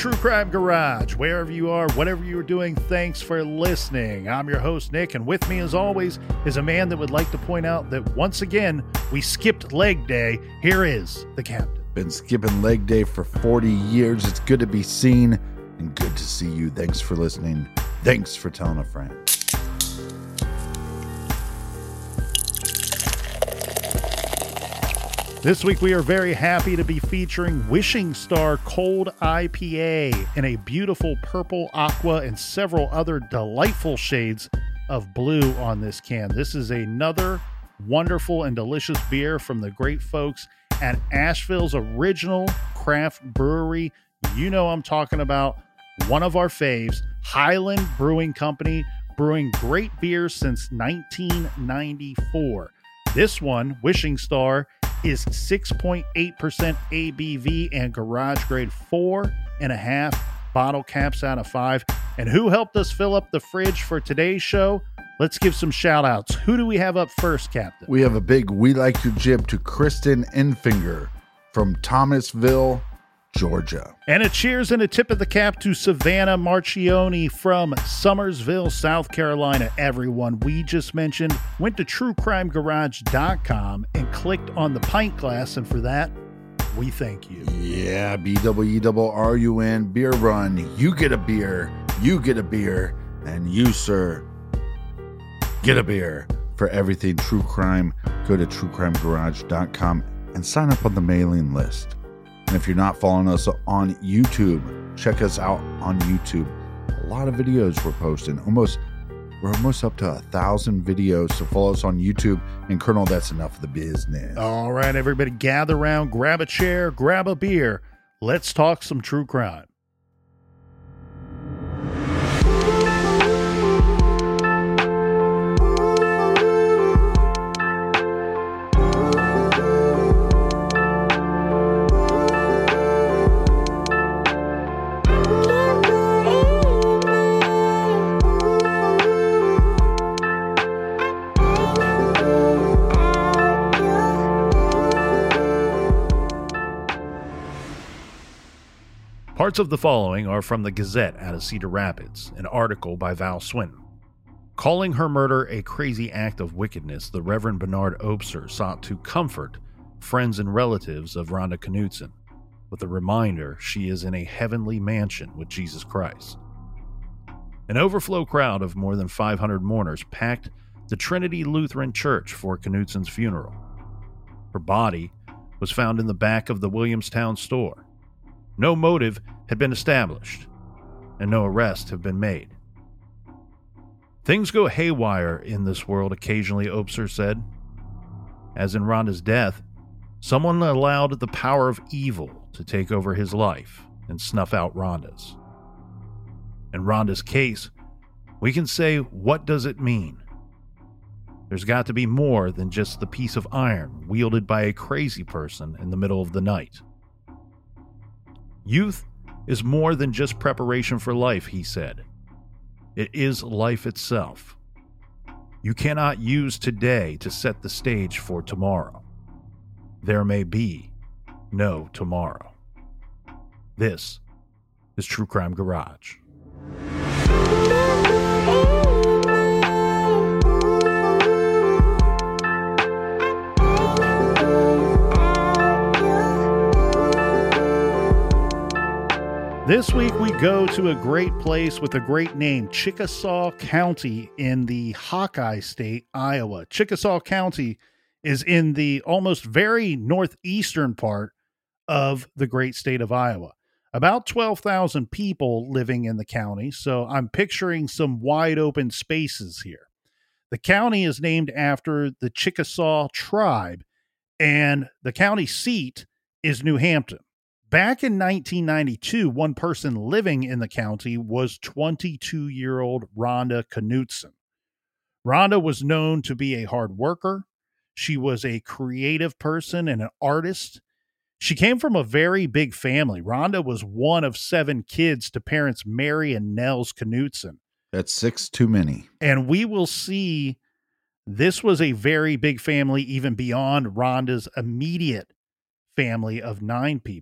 True Crime Garage. Wherever you are, whatever you are doing, thanks for listening. I'm your host, Nick, and with me, as always, is a man that would like to point out that once again, we skipped leg day. Here is the captain. Been skipping leg day for 40 years. It's good to be seen and good to see you. Thanks for listening. Thanks for telling a friend. This week, we are very happy to be featuring Wishing Star Cold IPA in a beautiful purple, aqua, and several other delightful shades of blue on this can. This is another wonderful and delicious beer from the great folks at Asheville's original craft brewery. You know I'm talking about one of our faves, Highland Brewing Company, brewing great beers since 1994. This one, Wishing Star, is 6.8% ABV and garage grade 4.5 bottle caps out of 5. And who helped us fill up the fridge for today's show? Let's give some shout outs. Who do we have up first, Captain? We have a big We Like Your Jib to Kristen Enfinger from Thomasville, Georgia. And a cheers and a tip of the cap to Savannah Marchioni from Summersville, South Carolina. Everyone we just mentioned went to truecrimegarage.com and clicked on the pint glass, and for that, we thank you. Yeah, BWRUN Beer Run. You get a beer, you get a beer, and you, sir, get a beer. For everything True Crime, go to truecrimegarage.com and sign up on the mailing list. And if you're not following us on YouTube, check us out on YouTube. A lot of videos we're posting. We're almost up to 1,000 videos. So follow us on YouTube. And Colonel, that's enough of the business. All right, everybody, gather around, grab a chair, grab a beer. Let's talk some true crime. Parts of the following are from the Gazette out of Cedar Rapids, an article by Val Swinton. Calling her murder a crazy act of wickedness, the Reverend Bernard Obser sought to comfort friends and relatives of Rhonda Knutson with a reminder she is in a heavenly mansion with Jesus Christ. An overflow crowd of more than 500 mourners packed the Trinity Lutheran Church for Knutson's funeral. Her body was found in the back of the Williamstown store. No motive had been established, and no arrests have been made. Things go haywire in this world occasionally, Obser said. As in Rhonda's death, someone allowed the power of evil to take over his life and snuff out Rhonda's. In Rhonda's case, we can say, what does it mean? There's got to be more than just the piece of iron wielded by a crazy person in the middle of the night. Youth is more than just preparation for life, he said. It is life itself. You cannot use today to set the stage for tomorrow. There may be no tomorrow. This is True Crime Garage. This week we go to a great place with a great name, Chickasaw County in the Hawkeye State, Iowa. Chickasaw County is in the almost very northeastern part of the great state of Iowa. About 12,000 people living in the county, so I'm picturing some wide open spaces here. The county is named after the Chickasaw tribe, and the county seat is New Hampton. Back in 1992, one person living in the county was 22-year-old Rhonda Knutson. Rhonda was known to be a hard worker. She was a creative person and an artist. She came from a very big family. Rhonda was one of 7 kids to parents Mary and Nels Knutson. That's 6 too many. And we will see this was a very big family, even beyond Rhonda's immediate family of 9 people.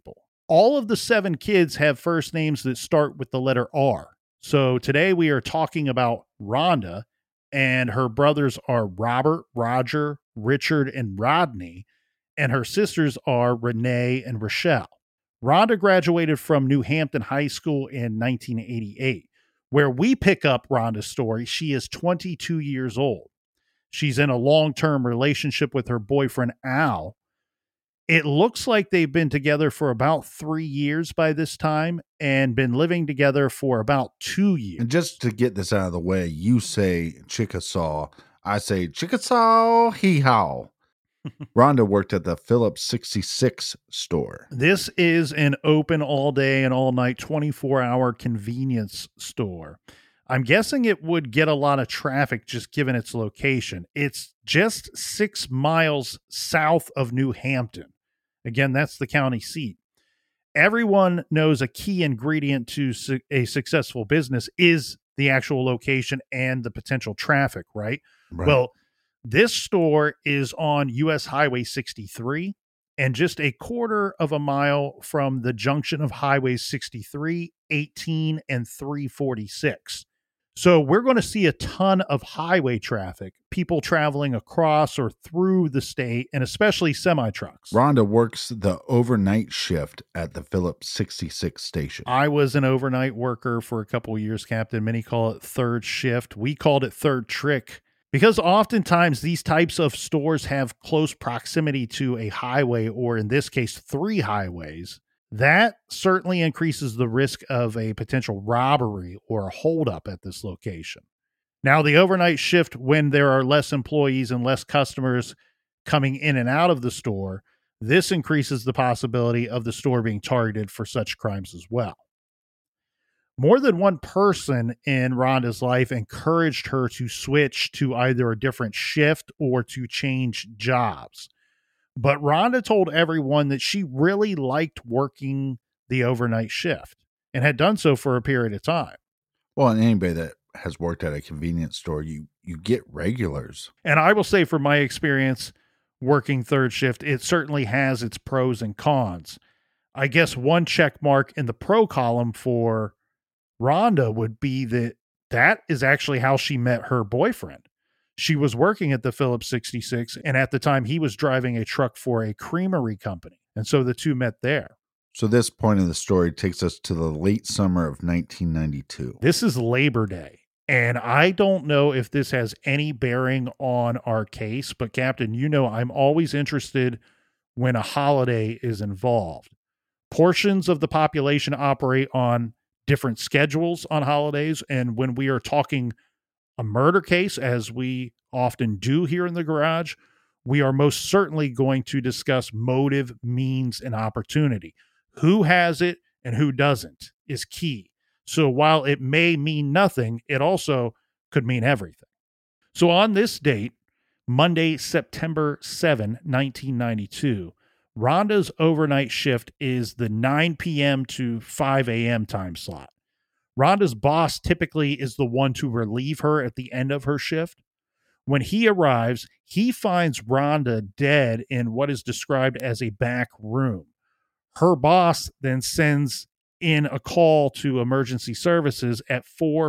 All of the 7 kids have first names that start with the letter R. So today we are talking about Rhonda, and her brothers are Robert, Roger, Richard, and Rodney, and her sisters are Renee and Rochelle. Rhonda graduated from New Hampton High School in 1988. Where we pick up Rhonda's story, she is 22 years old. She's in a long-term relationship with her boyfriend, Al. It looks like they've been together for about 3 years by this time and been living together for about 2 years. And just to get this out of the way, you say Chickasaw. I say Chickasaw hee-haw. Rhonda worked at the Phillips 66 store. This is an open all day and all night 24-hour convenience store. I'm guessing it would get a lot of traffic just given its location. It's just 6 miles south of New Hampton. Again, that's the county seat. Everyone knows a key ingredient to a successful business is the actual location and the potential traffic, right? Well, this store is on US Highway 63 and just a quarter of a mile from the junction of Highways 63, 18, and 346. So we're going to see a ton of highway traffic, people traveling across or through the state, and especially semi-trucks. Rhonda works the overnight shift at the Phillips 66 station. I was an overnight worker for a couple of years, Captain. Many call it third shift. We called it third trick because oftentimes these types of stores have close proximity to a highway, or in this case, 3 highways. That certainly increases the risk of a potential robbery or a holdup at this location. Now, the overnight shift, when there are less employees and less customers coming in and out of the store, this increases the possibility of the store being targeted for such crimes as well. More than one person in Rhonda's life encouraged her to switch to either a different shift or to change jobs. But Rhonda told everyone that she really liked working the overnight shift and had done so for a period of time. Well, and anybody that has worked at a convenience store, you get regulars. And I will say from my experience working third shift, it certainly has its pros and cons. I guess one check mark in the pro column for Rhonda would be that is actually how she met her boyfriend. She was working at the Phillips 66, and at the time he was driving a truck for a creamery company. And so the two met there. So this point of the story takes us to the late summer of 1992. This is Labor Day, and I don't know if this has any bearing on our case, but Captain, you know I'm always interested when a holiday is involved. Portions of the population operate on different schedules on holidays, and when we are talking a murder case, as we often do here in the garage, we are most certainly going to discuss motive, means, and opportunity. Who has it and who doesn't is key. So while it may mean nothing, it also could mean everything. So on this date, Monday, September 7, 1992, Rhonda's overnight shift is the 9 p.m. to 5 a.m. time slot. Rhonda's boss typically is the one to relieve her at the end of her shift. When he arrives, he finds Rhonda dead in what is described as a back room. Her boss then sends in a call to emergency services at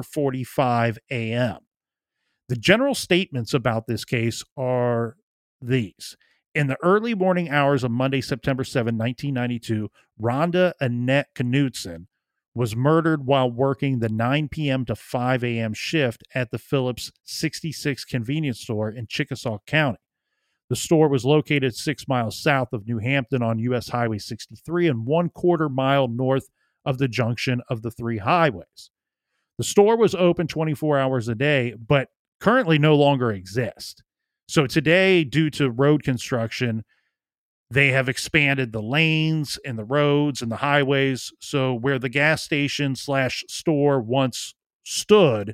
4:45 a.m. The general statements about this case are these. In the early morning hours of Monday, September 7, 1992, Rhonda Annette Knudsen was murdered while working the 9 p.m. to 5 a.m. shift at the Phillips 66 convenience store in Chickasaw County. The store was located 6 miles south of New Hampton on US Highway 63 and 1/4 mile north of the junction of the 3 highways. The store was open 24 hours a day, but currently no longer exists. So today, due to road construction, they have expanded the lanes and the roads and the highways. So where the gas station / store once stood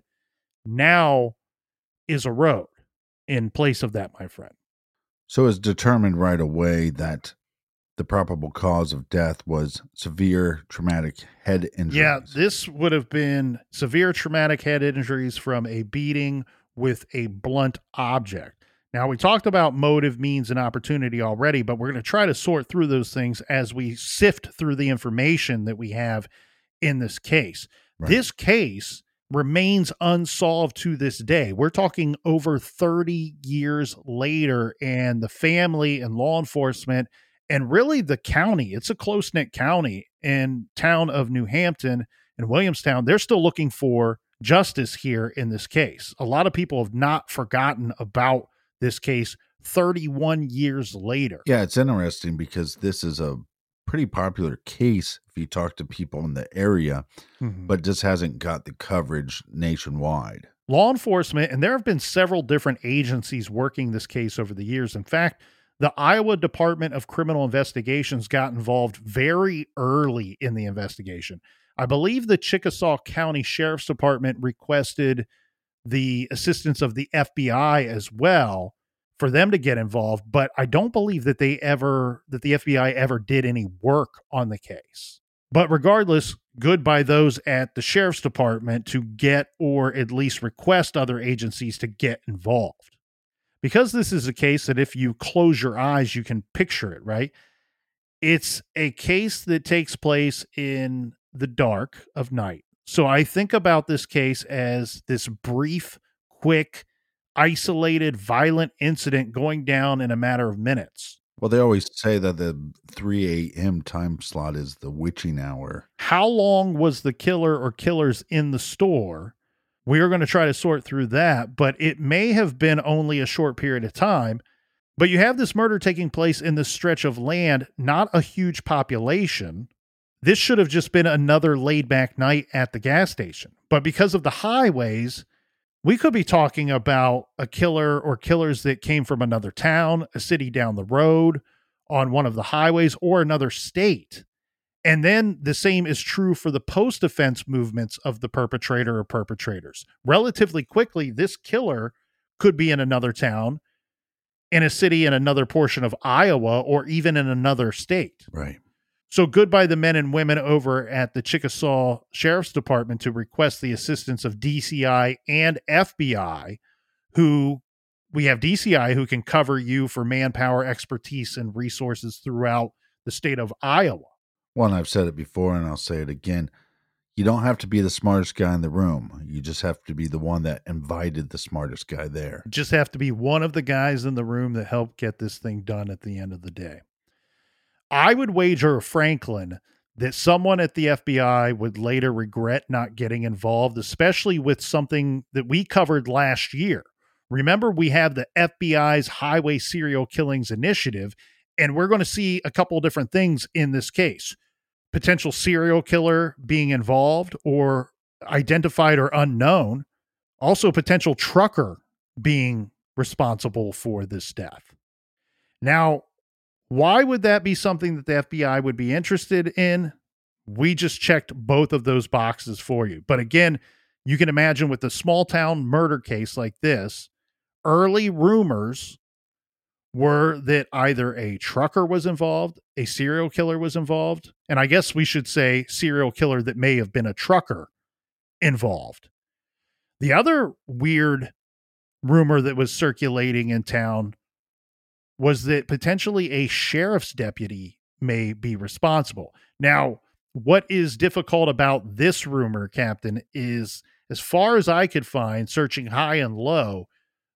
now is a road in place of that, my friend. So it's determined right away that the probable cause of death was severe traumatic head injuries. Yeah, this would have been severe traumatic head injuries from a beating with a blunt object. Now, we talked about motive, means, and opportunity already, but we're going to try to sort through those things as we sift through the information that we have in this case. Right. This case remains unsolved to this day. We're talking over 30 years later, and the family and law enforcement and really the county, it's a close-knit county and town of New Hampton and Williamstown, they're still looking for justice here in this case. A lot of people have not forgotten about this case 31 years later. Yeah, it's interesting because this is a pretty popular case if you talk to people in the area, but just hasn't got the coverage nationwide. Law enforcement, and there have been several different agencies working this case over the years. In fact, the Iowa Department of Criminal Investigations got involved very early in the investigation. I believe the Chickasaw County Sheriff's Department requested the assistance of the FBI as well for them to get involved, but I don't believe that the FBI ever did any work on the case. But regardless, good by those at the Sheriff's Department to get or at least request other agencies to get involved. Because this is a case that if you close your eyes, you can picture it, right? It's a case that takes place in the dark of night. So I think about this case as this brief, quick, isolated, violent incident going down in a matter of minutes. Well, they always say that the 3 a.m. time slot is the witching hour. How long was the killer or killers in the store? We are going to try to sort through that, but it may have been only a short period of time. But you have this murder taking place in this stretch of land, not a huge population. This should have just been another laid-back night at the gas station. But because of the highways, we could be talking about a killer or killers that came from another town, a city down the road, on one of the highways, or another state. And then the same is true for the post-offense movements of the perpetrator or perpetrators. Relatively quickly, this killer could be in another town, in a city in another portion of Iowa, or even in another state. Right. So goodbye the men and women over at the Chickasaw Sheriff's Department to request the assistance of DCI and FBI, who we have DCI who can cover you for manpower, expertise, and resources throughout the state of Iowa. Well, and I've said it before and I'll say it again. You don't have to be the smartest guy in the room. You just have to be the one that invited the smartest guy there. Just have to be one of the guys in the room that helped get this thing done at the end of the day. I would wager, Franklin, that someone at the FBI would later regret not getting involved, especially with something that we covered last year. Remember, we have the FBI's Highway Serial Killings Initiative, and we're going to see a couple of different things in this case. Potential serial killer being involved or identified or unknown. Also, potential trucker being responsible for this death. Now, why would that be something that the FBI would be interested in? We just checked both of those boxes for you. But again, you can imagine with a small town murder case like this, early rumors were that either a trucker was involved, a serial killer was involved, and I guess we should say serial killer that may have been a trucker involved. The other weird rumor that was circulating in town was that potentially a sheriff's deputy may be responsible. Now, what is difficult about this rumor, Captain, is as far as I could find, searching high and low,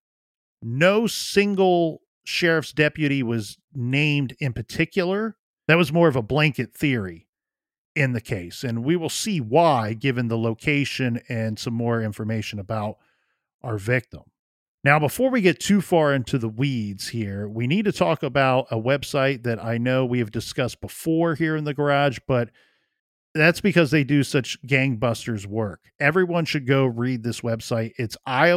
no single sheriff's deputy was named in particular. That was more of a blanket theory in the case. And we will see why, given the location and some more information about our victim. Now, before we get too far into the weeds here, we need to talk about a website that I know we have discussed before here in the garage, but that's because they do such gangbusters work. Everyone should go read this website. It's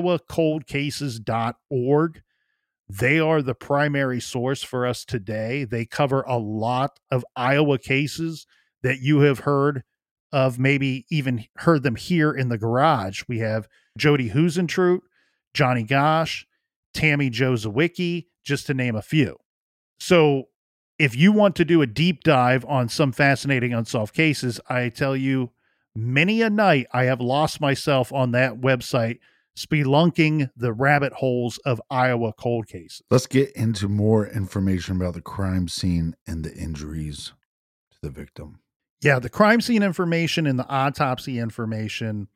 iowacoldcases.org. They are the primary source for us today. They cover a lot of Iowa cases that you have heard of, maybe even heard them here in the garage. We have Jody Husentrut, Johnny Gosh, Tammy Jo Zawicki, just to name a few. So if you want to do a deep dive on some fascinating unsolved cases, I tell you, many a night I have lost myself on that website spelunking the rabbit holes of Iowa cold cases. Let's get into more information about the crime scene and the injuries to the victim. Yeah, the crime scene information and the autopsy information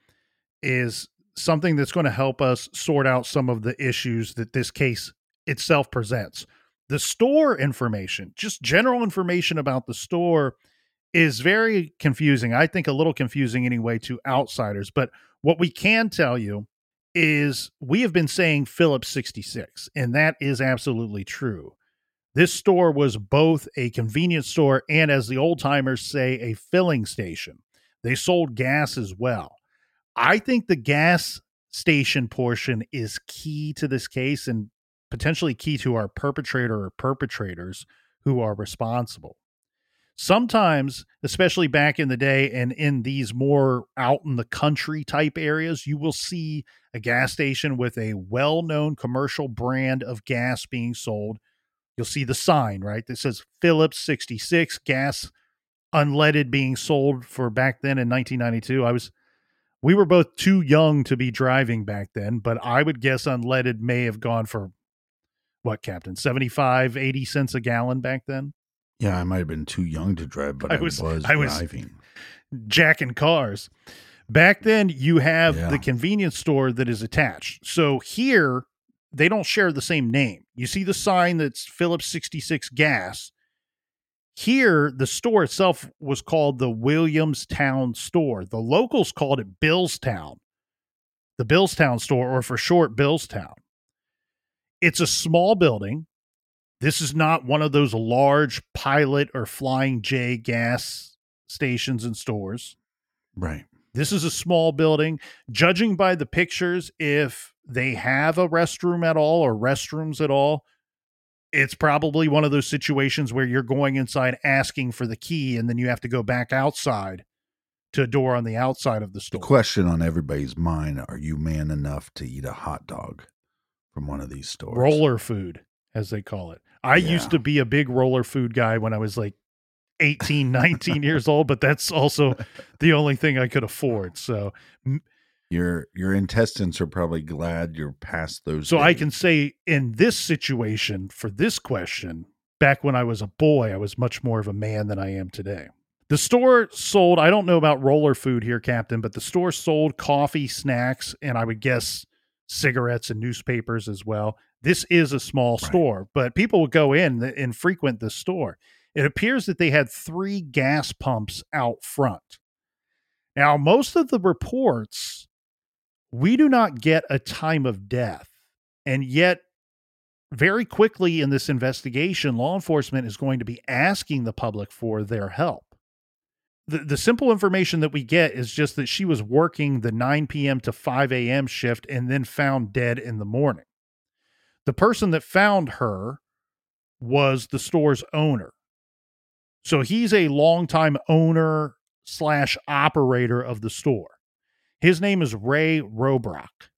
is something that's going to help us sort out some of the issues that this case itself presents. The store information, just general information about the store, is very confusing. I think a little confusing anyway to outsiders. But what we can tell you is we have been saying Phillips 66, and that is absolutely true. This store was both a convenience store and, as the old timers say, a filling station. They sold gas as well. I think the gas station portion is key to this case and potentially key to our perpetrator or perpetrators who are responsible. Sometimes, especially back in the day and in these more out in the country type areas, you will see a gas station with a well-known commercial brand of gas being sold. You'll see the sign, right, that says Phillips 66 gas unleaded being sold for back then in 1992. We were both too young to be driving back then, but I would guess unleaded may have gone for what, Captain, 75, 80 cents a gallon back then? Yeah, I might have been too young to drive, but I was driving. Jacking cars. Back then, you have the convenience store that is attached. So here, they don't share the same name. You see the sign that's Phillips 66 gas. Here, the store itself was called the Williamstown store. The locals called it Billstown, the Billstown store, or for short, Billstown. It's a small building. This is not one of those large Pilot or Flying J gas stations and stores. Right. This is a small building. Judging by the pictures, if they have a restroom at all or restrooms at all, it's probably one of those situations where you're going inside asking for the key and then you have to go back outside to a door on the outside of the store. The question on everybody's mind, are you man enough to eat a hot dog from one of these stores? Roller food, as they call it. I used to be a big roller food guy when I was like 18, 19 years old, but that's also the only thing I could afford. So your intestines are probably glad you're past those. So days. I can say in this situation, for this question, back when I was a boy, I was much more of a man than I am today. The store sold, I don't know about roller food here, Captain, but the store sold coffee, snacks, and I would guess cigarettes and newspapers as well. This is a small store, but people would go in and frequent the store. It appears that they had 3 gas pumps out front. Now, most of the reports, we do not get a time of death. And yet, very quickly in this investigation, law enforcement is going to be asking the public for their help. The simple information that we get is just that she was working the 9 p.m. to 5 a.m. shift and then found dead in the morning. The person that found her was the store's owner. So he's a longtime owner / operator of the store. His name is Ray Robrock.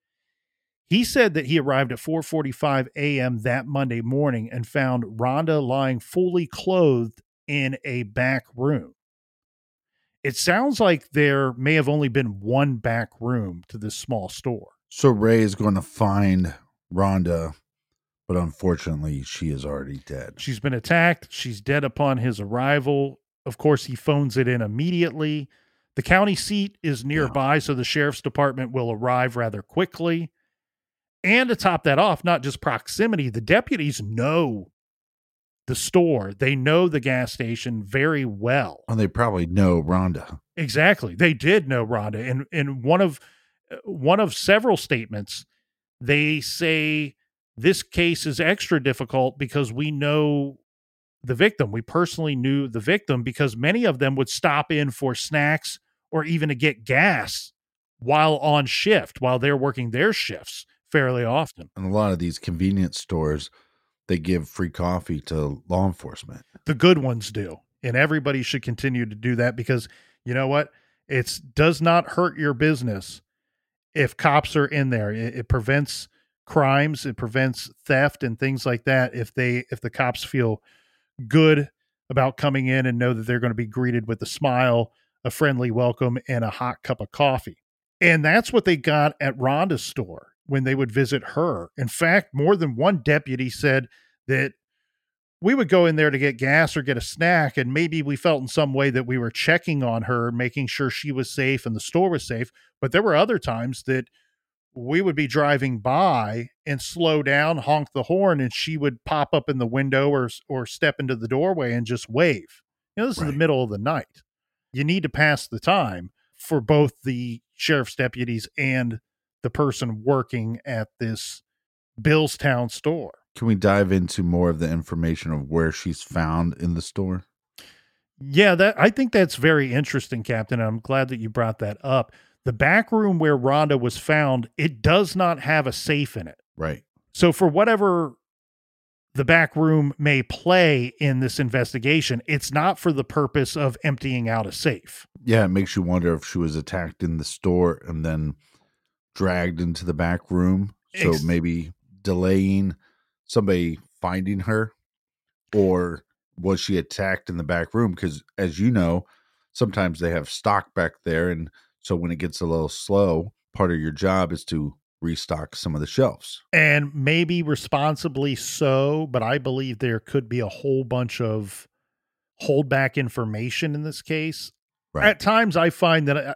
He said that he arrived at 4:45 a.m. that Monday morning and found Rhonda lying fully clothed in a back room. It sounds like there may have only been one back room to this small store. So Ray is going to find Rhonda, but unfortunately, she is already dead. She's been attacked. She's dead upon his arrival. Of course, he phones it in immediately. The county seat is nearby, so the sheriff's department will arrive rather quickly. And to top that off, not just proximity, the deputies know the store. They know the gas station very well. Well, they probably know Rhonda. Exactly. They did know Rhonda. And in one of several statements, they say this case is extra difficult because we know the victim. We personally knew the victim because many of them would stop in for snacks or even to get gas while on shift, while they're working their shifts fairly often. And a lot of these convenience stores, they give free coffee to law enforcement. The good ones do. And everybody should continue to do that because you know what? It does not hurt your business if cops are in there. It prevents crimes. It prevents theft and things like that. If the cops feel good about coming in and know that they're going to be greeted with a smile, a friendly welcome, and a hot cup of coffee. And that's what they got at Rhonda's store when they would visit her. In fact, more than one deputy said that we would go in there to get gas or get a snack, and maybe we felt in some way that we were checking on her, making sure she was safe and the store was safe. But there were other times that we would be driving by and slow down, honk the horn, and she would pop up in the window or step into the doorway and just wave. This is the middle of the night. You need to pass the time for both the sheriff's deputies and the person working at this Billstown store. Can we dive into more of the information of where she's found in the store? Yeah, I think that's very interesting, Captain. I'm glad that you brought that up. The back room where Rhonda was found, it does not have a safe in it. Right. So for whatever the back room may play in this investigation, it's not for the purpose of emptying out a safe. Yeah, it makes you wonder if she was attacked in the store and then dragged into the back room. So maybe delaying somebody finding her, or was she attacked in the back room? Because as you know, sometimes they have stock back there. And so when it gets a little slow, part of your job is to restock some of the shelves. And maybe responsibly so, but I believe there could be a whole bunch of holdback information in this case. Right. At times I find that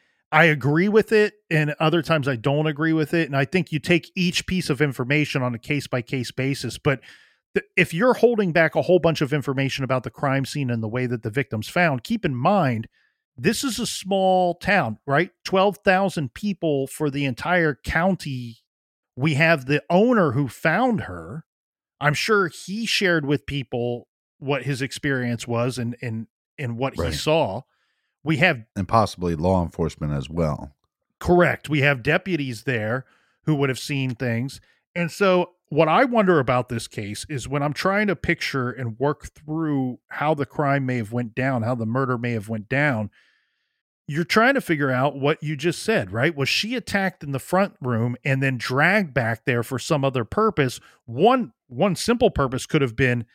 I agree with it, and other times I don't agree with it. And I think you take each piece of information on a case-by-case basis. But if you're holding back a whole bunch of information about the crime scene and the way that the victim's found, keep in mind, this is a small town, right? 12,000 people for the entire county. We have the owner who found her. I'm sure he shared with people what his experience was and what he saw. We have, and possibly law enforcement as well. Correct. We have deputies there who would have seen things. And so what I wonder about this case is when I'm trying to picture and work through how the crime may have went down, how the murder may have went down, you're trying to figure out what you just said, right? Was she attacked in the front room and then dragged back there for some other purpose? One simple purpose could have been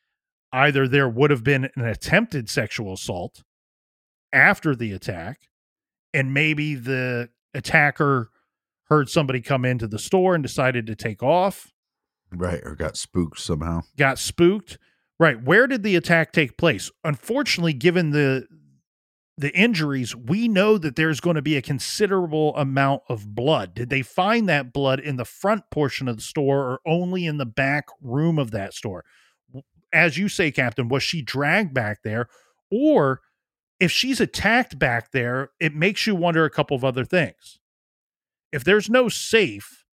either there would have been an attempted sexual assault after the attack, and maybe the attacker heard somebody come into the store and decided to take off. Right, or got spooked somehow. Got spooked. Right. Where did the attack take place? Unfortunately, given the injuries, we know that there's going to be a considerable amount of blood. Did they find that blood in the front portion of the store or only in the back room of that store? As you say, Captain, was she dragged back there? Or if she's attacked back there, it makes you wonder a couple of other things. If there's no safe,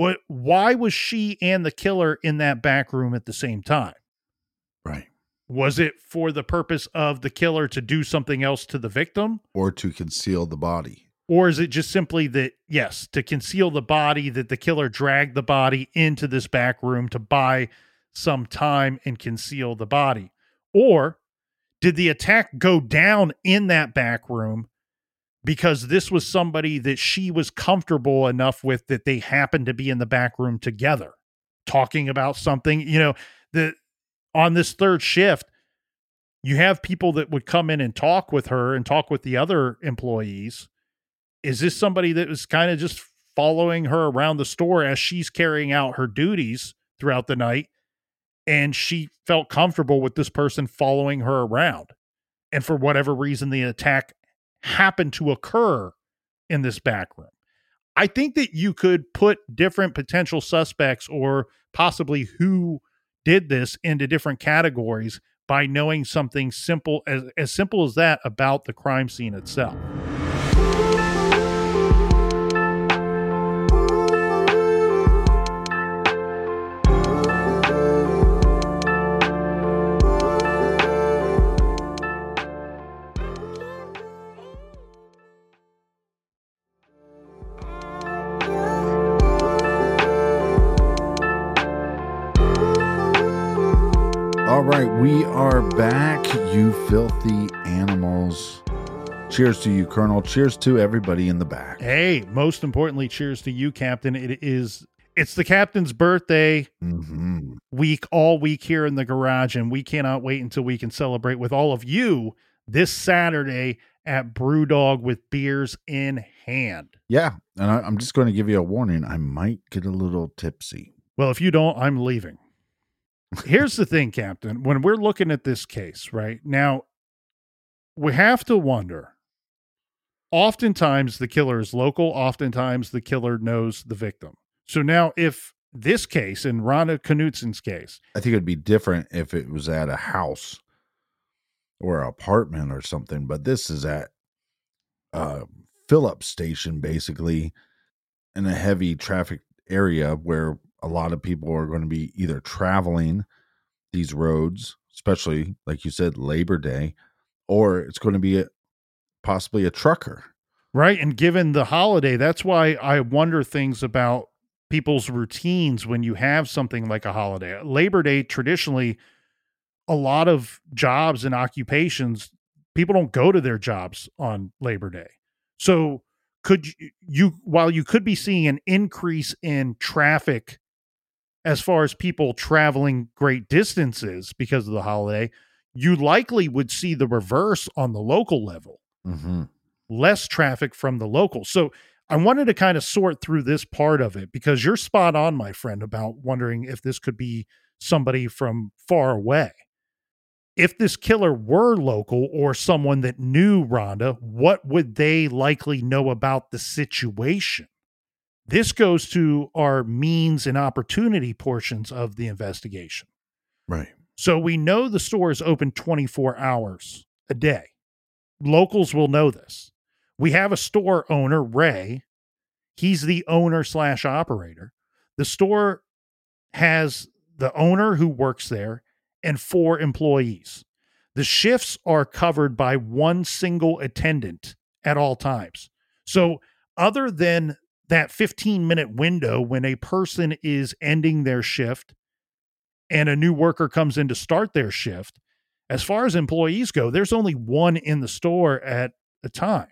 why was she and the killer in that back room at the same time? Right. Was it for the purpose of the killer to do something else to the victim? Or to conceal the body? Or is it just simply that, yes, to conceal the body, that the killer dragged the body into this back room to buy some time and conceal the body? Or did the attack go down in that back room because this was somebody that she was comfortable enough with that they happened to be in the back room together talking about something? On this third shift, you have people that would come in and talk with her and talk with the other employees. Is this somebody that was kind of just following her around the store as she's carrying out her duties throughout the night, and she felt comfortable with this person following her around? And for whatever reason, the attack happened to occur in this back room. I think that you could put different potential suspects or possibly who did this into different categories by knowing something simple as simple as that about the crime scene itself. All right, we are back, you filthy animals. Cheers to you, Colonel. Cheers to everybody in the back. Hey, most importantly, cheers to you, Captain. It's the captain's birthday week, all week here in the garage, and we cannot wait until we can celebrate with all of you this Saturday at Brewdog with beers in hand. Yeah. And I'm just going to give you a warning. I might get a little tipsy. Well, if you don't, I'm leaving. Here's the thing, Captain. When we're looking at this case, right now, we have to wonder. Oftentimes, the killer is local. Oftentimes, the killer knows the victim. So now, if this case, in Rhonda Knutsen's case, I think it'd be different if it was at a house or an apartment or something, but this is at a fill-up station, basically, in a heavy traffic area where a lot of people are going to be either traveling these roads, especially, like you said, Labor Day, or it's going to be possibly a trucker. right? And given the holiday, that's why I wonder things about people's routines when you have something like a holiday. Labor Day, traditionally, a lot of jobs and occupations, people don't go to their jobs on Labor Day. So could you, while you could be seeing an increase in traffic as far as people traveling great distances because of the holiday, you likely would see the reverse on the local level. Mm-hmm. Less traffic from the local. So I wanted to kind of sort through this part of it because you're spot on, my friend, about wondering if this could be somebody from far away. If this killer were local or someone that knew Rhonda, what would they likely know about the situation? This goes to our means and opportunity portions of the investigation. Right. So we know the store is open 24 hours a day. Locals will know this. We have a store owner, Ray. He's the owner / operator. The store has the owner who works there and 4 employees. The shifts are covered by one single attendant at all times. So other than that 15-minute window when a person is ending their shift and a new worker comes in to start their shift, as far as employees go, there's only one in the store at a time.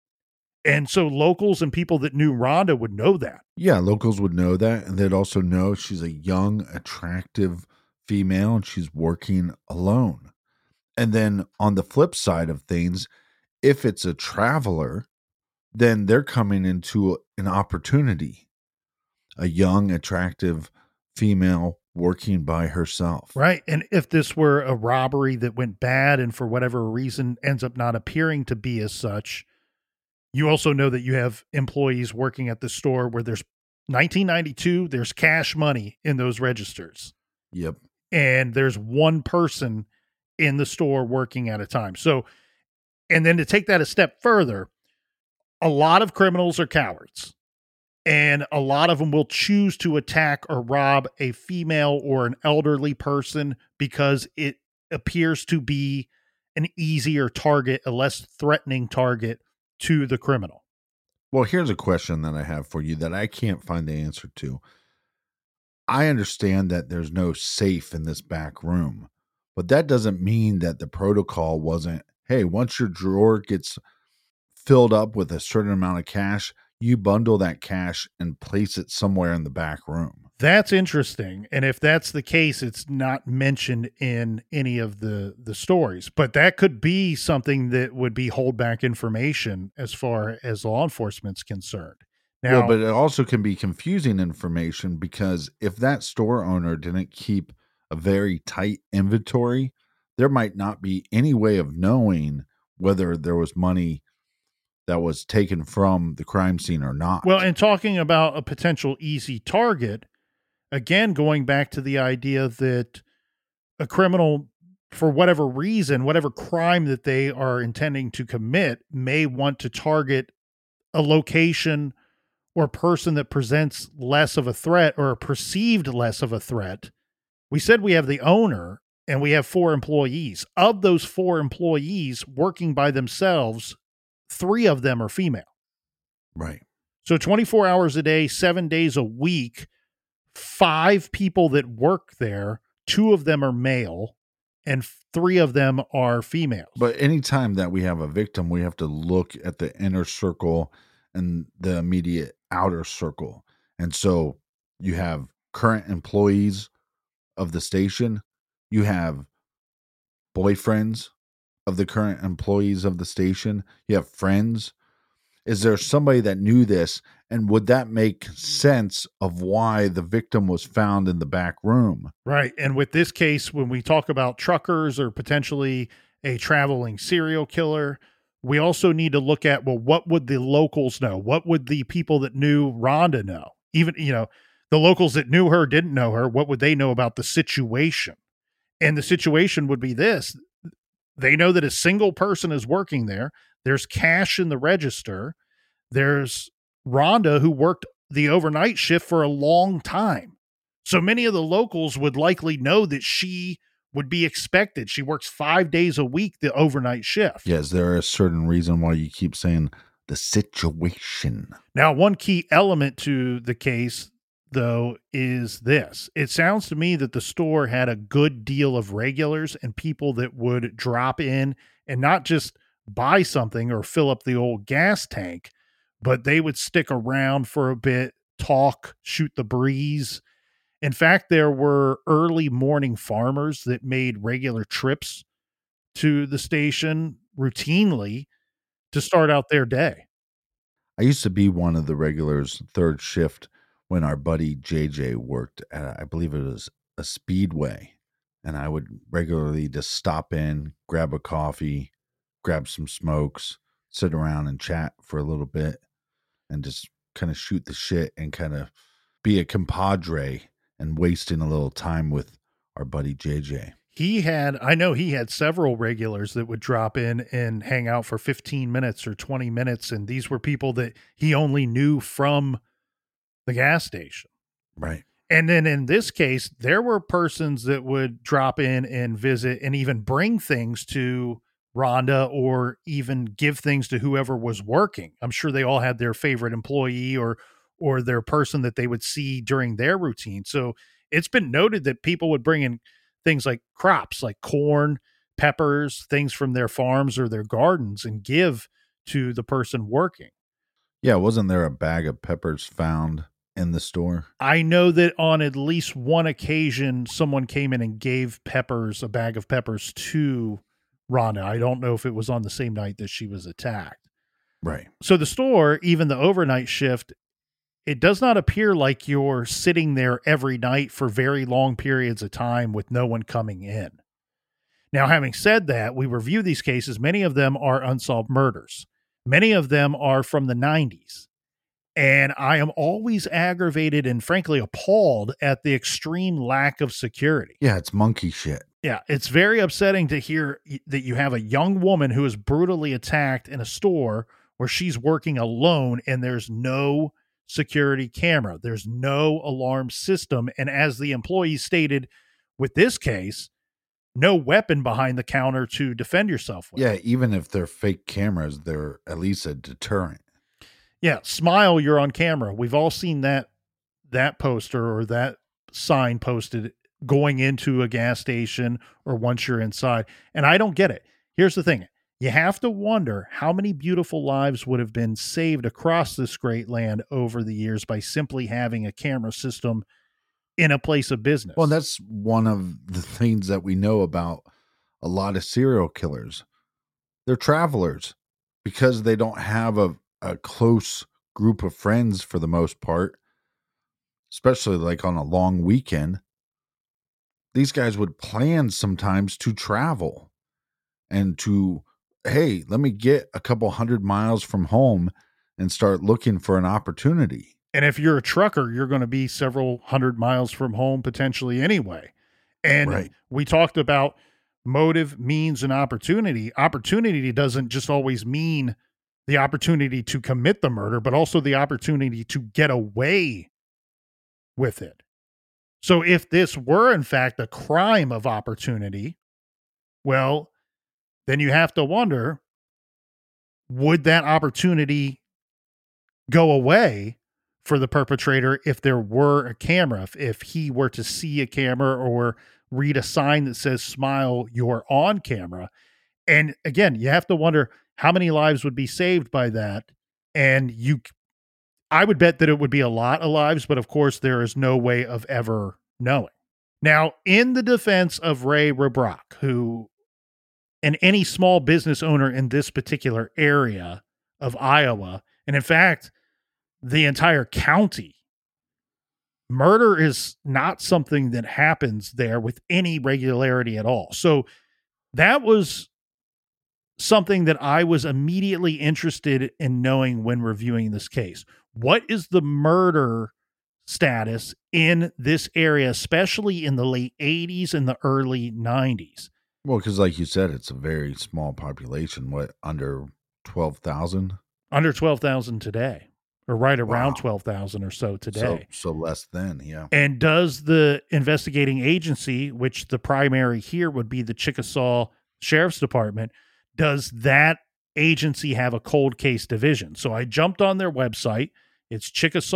And so locals and people that knew Rhonda would know that. Yeah, locals would know that. And they'd also know she's a young, attractive female and she's working alone. And then on the flip side of things, if it's a traveler, then they're coming into an opportunity. A young, attractive female working by herself. Right. And if this were a robbery that went bad and for whatever reason ends up not appearing to be as such, you also know that you have employees working at the store where there's 1992, there's cash money in those registers. Yep. And there's one person in the store working at a time. So, and then to take that a step further, a lot of criminals are cowards. And a lot of them will choose to attack or rob a female or an elderly person because it appears to be an easier target, a less threatening target to the criminal. Well, here's a question that I have for you that I can't find the answer to. I understand that there's no safe in this back room, but that doesn't mean that the protocol wasn't, hey, once your drawer gets filled up with a certain amount of cash, you bundle that cash and place it somewhere in the back room. That's interesting. And if that's the case, it's not mentioned in any of the stories, but that could be something that would be holdback information as far as law enforcement's concerned. Now, Well, but it also can be confusing information because if that store owner didn't keep a very tight inventory, there might not be any way of knowing whether there was money that was taken from the crime scene or not. well, and talking about a potential easy target, again, going back to the idea that a criminal, for whatever reason, whatever crime that they are intending to commit, may want to target a location or person that presents less of a threat or a perceived less of a threat. We said we have the owner and we have 4 employees. Of those 4 employees working by themselves, 3 of them are female. Right. So 24 hours a day, 7 days a week, 5 people that work there, 2 of them are male and 3 of them are females. But anytime that we have a victim, we have to look at the inner circle and the immediate outer circle. And so you have current employees of the station, you have boyfriends of the current employees of the station? You have friends. Is there somebody that knew this? And would that make sense of why the victim was found in the back room? Right. And with this case, when we talk about truckers or potentially a traveling serial killer, we also need to look at, well, what would the locals know? What would the people that knew Rhonda know? Even, the locals that knew her didn't know her. What would they know about the situation? And the situation would be this: they know that a single person is working there. There's cash in the register. There's Rhonda, who worked the overnight shift for a long time. So many of the locals would likely know that she would be expected. She works 5 days a week, the overnight shift. Yeah, is there a certain reason why you keep saying the situation? Now, one key element to the case, though, is this. It sounds to me that the store had a good deal of regulars and people that would drop in and not just buy something or fill up the old gas tank, but they would stick around for a bit, talk, shoot the breeze. In fact, there were early morning farmers that made regular trips to the station routinely to start out their day. I used to be one of the regulars third shift when our buddy JJ worked at, I believe it was a Speedway. And I would regularly just stop in, grab a coffee, grab some smokes, sit around and chat for a little bit and just kind of shoot the shit and kind of be a compadre and wasting a little time with our buddy JJ. I know he had several regulars that would drop in and hang out for 15 minutes or 20 minutes. And these were people that he only knew from the gas station. Right. And then in this case, there were persons that would drop in and visit and even bring things to Rhonda or even give things to whoever was working. I'm sure they all had their favorite employee or their person that they would see during their routine. So it's been noted that people would bring in things like crops, like corn, peppers, things from their farms or their gardens and give to the person working. Yeah, wasn't there a bag of peppers found in the store? I know that on at least one occasion, someone came in and gave a bag of peppers to Rhonda. I don't know if it was on the same night that she was attacked. Right. So the store, even the overnight shift, it does not appear like you're sitting there every night for very long periods of time with no one coming in. Now, having said that, we review these cases. Many of them are unsolved murders. Many of them are from the 90s. And I am always aggravated and frankly appalled at the extreme lack of security. Yeah, it's monkey shit. Yeah, it's very upsetting to hear that you have a young woman who is brutally attacked in a store where she's working alone and there's no security camera. There's no alarm system. And as the employee stated with this case, no weapon behind the counter to defend yourself with. Yeah, even if they're fake cameras, they're at least a deterrent. Yeah, smile, you're on camera. We've all seen that poster or that sign posted going into a gas station or once you're inside. And I don't get it. Here's the thing. You have to wonder how many beautiful lives would have been saved across this great land over the years by simply having a camera system in a place of business. Well, that's one of the things that we know about a lot of serial killers. They're travelers because they don't have a close group of friends for the most part, especially like on a long weekend. These guys would plan sometimes to travel and to, hey, let me get a couple 100 miles from home and start looking for an opportunity. And if you're a trucker, you're going to be several 100 miles from home potentially anyway. And Right. We talked about motive, means, and opportunity. Opportunity doesn't just always mean the opportunity to commit the murder, but also the opportunity to get away with it. So if this were in fact a crime of opportunity, well, then you have to wonder, would that opportunity go away for the perpetrator if there were a camera, if he were to see a camera or read a sign that says smile, you're on camera? And again, you have to wonder how many lives would be saved by that. And I would bet that it would be a lot of lives, but of course there is no way of ever knowing. Now, in the defense of Ray Robrock, who and any small business owner in this particular area of Iowa, and in fact, the entire county. Murder is not something that happens there with any regularity at all. So that was something that I was immediately interested in knowing when reviewing this case. What is the murder status in this area, especially in the late 80s and the early 90s? Well, because like you said, it's a very small population. What, under 12,000? Under 12,000 today, or right around Wow. 12,000 or so today. So less than, yeah. And does the investigating agency, which the primary here would be the Chickasaw Sheriff's Department, does that agency have a cold case division? So I jumped on their website. It's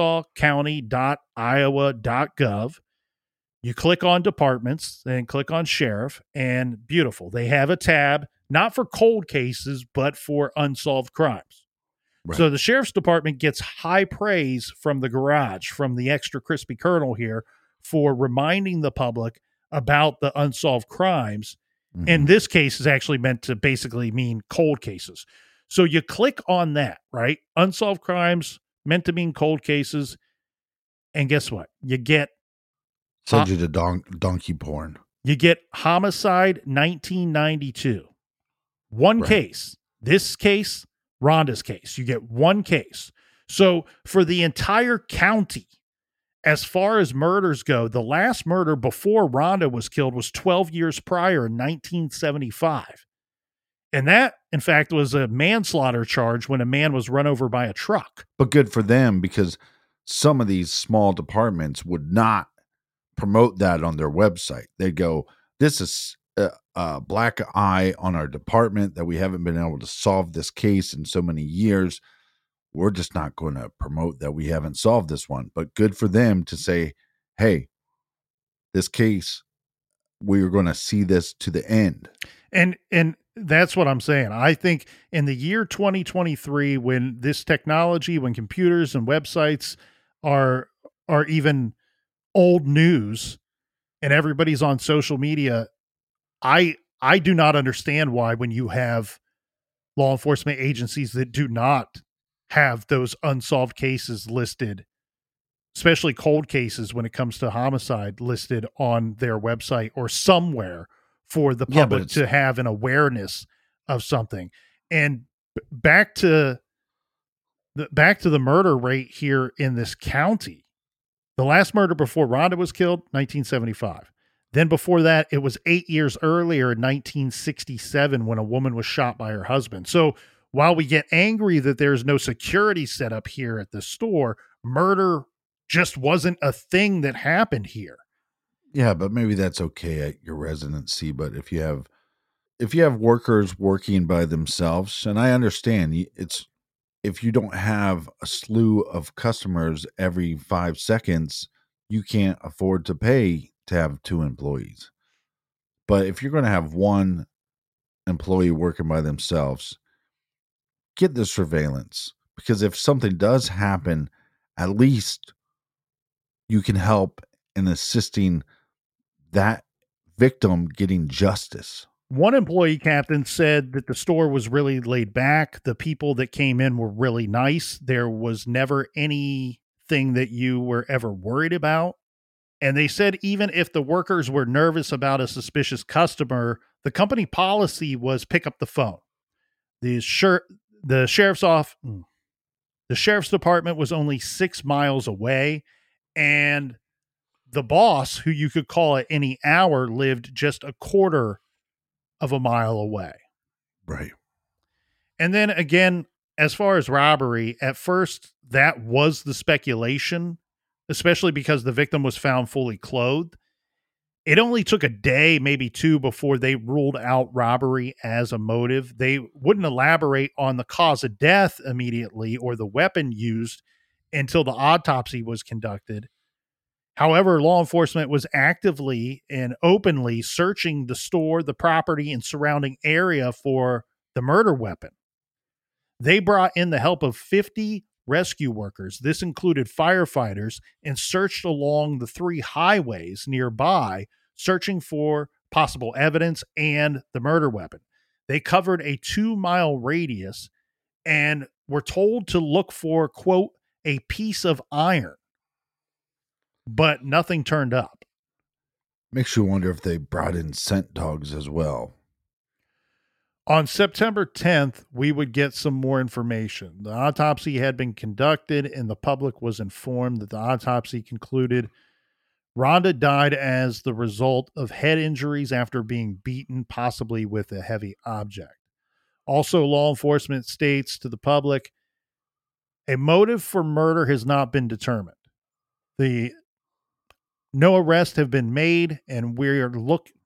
chickasawcounty.iowa.gov. You click on departments, then click on sheriff, and beautiful. They have a tab, not for cold cases, but for unsolved crimes. Right. So the sheriff's department gets high praise from the garage, from the extra crispy colonel here, for reminding the public about the unsolved crimes. Mhm. And this case is actually meant to basically mean cold cases. So you click on that, right? Unsolved crimes meant to mean cold cases. And guess what? You get Send you to donkey porn. homicide 1992. One Right. case. This case, Rhonda's case. You get one case. So for the entire county, as far as murders go, the last murder before Rhonda was killed was 12 years prior in 1975. And that, in fact, was a manslaughter charge when a man was run over by a truck. But good for them, because some of these small departments would not promote that on their website. They'd go, this is a black eye on our department that we haven't been able to solve this case in so many years. We're just not going to promote that we haven't solved this one. But good for them to say, hey, this case, we're going to see this to the end. And that's what I'm saying. I think in the year 2023, when this technology, when computers and websites are even old news and everybody's on social media, I do not understand why, when you have law enforcement agencies that do not have those unsolved cases listed, especially cold cases when it comes to homicide, listed on their website or somewhere for the public to have an awareness of something. And back to the murder rate here in this county. The last murder before Rhonda was killed, 1975. Then before that, it was 8 years earlier in 1967 when a woman was shot by her husband. So while we get angry that there's no security set up here at the store, murder just wasn't a thing that happened here. Yeah, but maybe that's okay at your residency. But if you have workers working by themselves, and I understand it's, if you don't have a slew of customers every 5 seconds, you can't afford to pay to have 2 employees. But if you're going to have one employee working by themselves, get the surveillance, because if something does happen, at least you can help in assisting that victim getting justice. One employee captain said that the store was really laid back. The people that came in were really nice. There was never anything that you were ever worried about. And they said even if the workers were nervous about a suspicious customer, the company policy was pick up the phone. The sheriff's department was only 6 miles away, and the boss, who you could call at any hour, lived just a quarter of a mile away. Right. And then again, as far as robbery, at first that was the speculation, especially because the victim was found fully clothed. It only took a day, maybe 2, before they ruled out robbery as a motive. They wouldn't elaborate on the cause of death immediately or the weapon used until the autopsy was conducted. However, law enforcement was actively and openly searching the store, the property, and surrounding area for the murder weapon. They brought in the help of 50 rescue workers. This included firefighters, and searched along the 3 highways nearby, searching for possible evidence and the murder weapon. They covered a 2-mile radius and were told to look for, quote, a piece of iron, but nothing turned up. Makes you wonder if they brought in scent dogs as well. On September 10th, we would get some more information. The autopsy had been conducted, and the public was informed that the autopsy concluded Rhonda died as the result of head injuries after being beaten, possibly with a heavy object. Also, law enforcement states to the public, a motive for murder has not been determined. No arrests have been made, and we are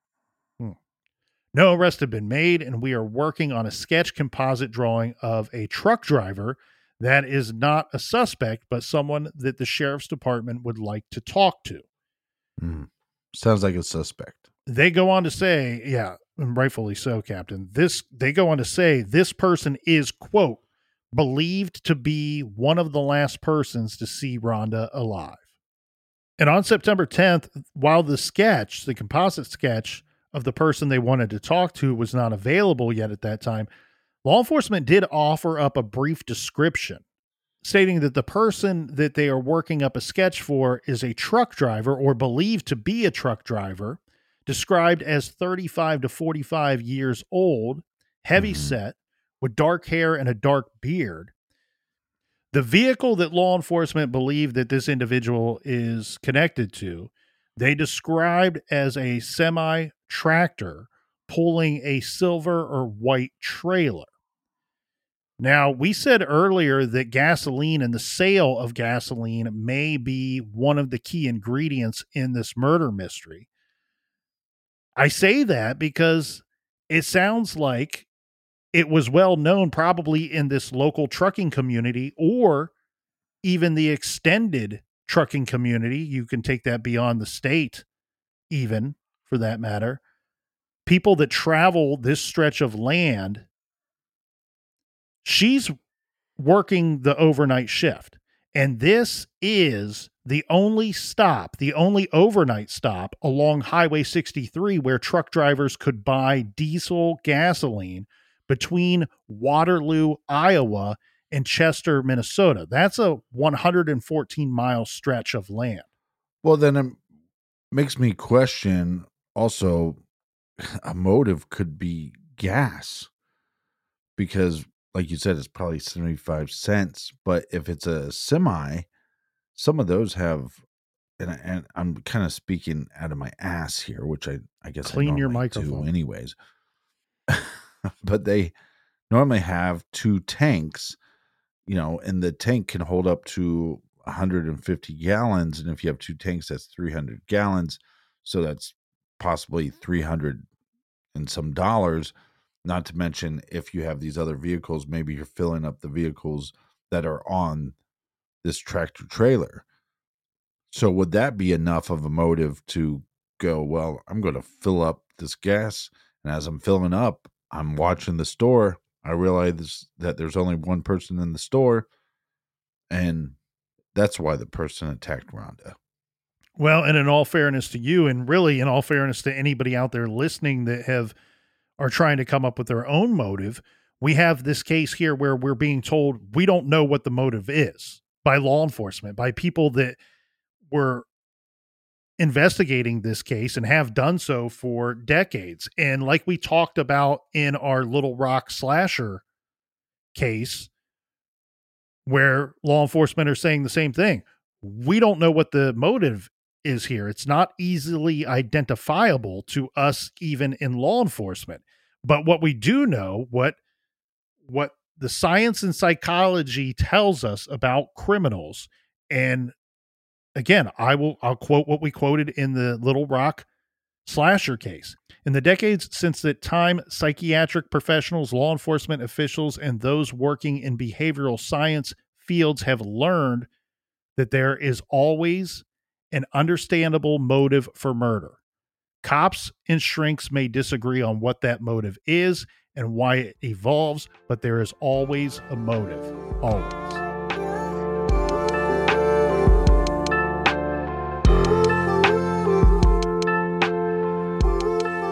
working on a sketch composite drawing of a truck driver that is not a suspect, but someone that the sheriff's department would like to talk to. Sounds like a suspect. They go on to say, yeah, and rightfully so, Captain. They go on to say this person is, quote, believed to be one of the last persons to see Rhonda alive. And on September 10th, while the composite sketch of the person they wanted to talk to was not available yet at that time, law enforcement did offer up a brief description stating that the person that they are working up a sketch for is a truck driver or believed to be a truck driver, described as 35 to 45 years old, heavy set, with dark hair and a dark beard. The vehicle that law enforcement believe that this individual is connected to, they described as a semi-tractor pulling a silver or white trailer. Now, we said earlier that gasoline and the sale of gasoline may be one of the key ingredients in this murder mystery. I say that because it sounds like it was well known probably in this local trucking community or even the extended trucking community. You can take that beyond the state, even for that matter. People that travel this stretch of land, she's working the overnight shift. And this is the only overnight stop along Highway 63 where truck drivers could buy diesel gasoline between Waterloo, Iowa, and Chester, Minnesota. That's a 114-mile stretch of land. Well, then it makes me question also a motive could be gas because, like you said, it's probably 75 cents. But if it's a semi, some of those have, and I'm kind of speaking out of my ass here, which I guess clean I your normally microphone do anyways. But they normally have 2 tanks, and the tank can hold up to 150 gallons. And if you have 2 tanks, that's 300 gallons. So that's possibly $300 and some dollars. Not to mention if you have these other vehicles, maybe you're filling up the vehicles that are on this tractor trailer. So would that be enough of a motive to go, well, I'm going to fill up this gas. And as I'm filling up, I'm watching the store. I realize that there's only one person in the store. And that's why the person attacked Rhonda. Well, and in all fairness to you, and really in all fairness to anybody out there listening that are trying to come up with their own motive, we have this case here where we're being told we don't know what the motive is by law enforcement, by people that were investigating this case and have done so for decades. And like we talked about in our Little Rock slasher case, where law enforcement are saying the same thing. We don't know what the motive is here. It's not easily identifiable to us, even in law enforcement. But what we do know, what the science and psychology tells us about criminals, and again, I'll quote what we quoted in the Little Rock slasher case. In the decades since that time, psychiatric professionals, law enforcement officials, and those working in behavioral science fields have learned that there is always an understandable motive for murder. Cops and shrinks may disagree on what that motive is and why it evolves, but there is always a motive. Always.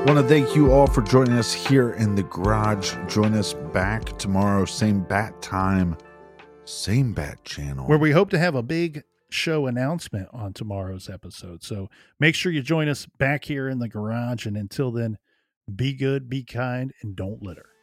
Want to thank you all for joining us here in the garage. Join us back tomorrow, same bat time, same bat channel. where we hope to have a big show announcement on tomorrow's episode. So make sure you join us back here in the garage. And until then, be good, be kind, and don't litter.